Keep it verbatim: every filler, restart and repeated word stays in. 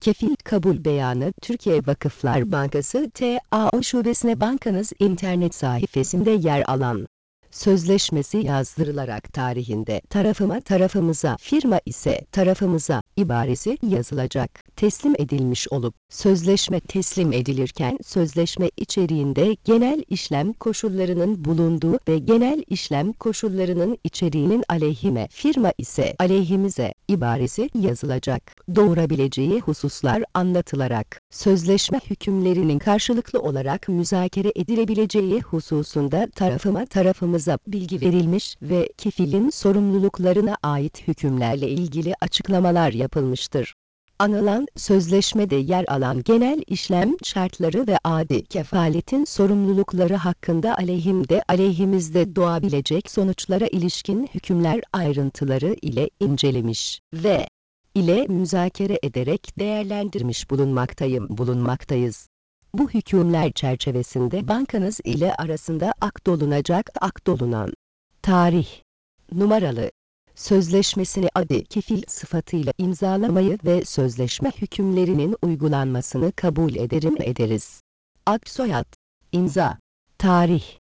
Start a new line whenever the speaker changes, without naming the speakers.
Kefil kabul beyanı Türkiye Vakıflar Bankası T A O Şubesine bankanız internet sayfasında yer alan sözleşmesi yazdırılarak tarihinde tarafıma tarafımıza, firma ise tarafımıza ibaresi yazılacak, teslim edilmiş olup, sözleşme teslim edilirken sözleşme içeriğinde genel işlem koşullarının bulunduğu ve genel işlem koşullarının içeriğinin aleyhime, firma ise aleyhimize ibaresi yazılacak, doğurabileceği hususlar anlatılarak, sözleşme hükümlerinin karşılıklı olarak müzakere edilebileceği hususunda tarafıma tarafımıza bilgi verilmiş ve kefilin sorumluluklarına ait hükümlerle ilgili açıklamalar yapılmıştır. Anılan sözleşmede yer alan genel işlem şartları ve adi kefaletin sorumlulukları hakkında aleyhimde aleyhimizde doğabilecek sonuçlara ilişkin hükümler ayrıntıları ile incelemiş ve ile müzakere ederek değerlendirmiş bulunmaktayım bulunmaktayız. Bu hükümler çerçevesinde bankanız ile arasında akdolunacak akdolunan tarih numaralı sözleşmesini adi kefil sıfatıyla imzalamayı ve sözleşme hükümlerinin uygulanmasını kabul ederim ederiz. Ad soyad imza tarih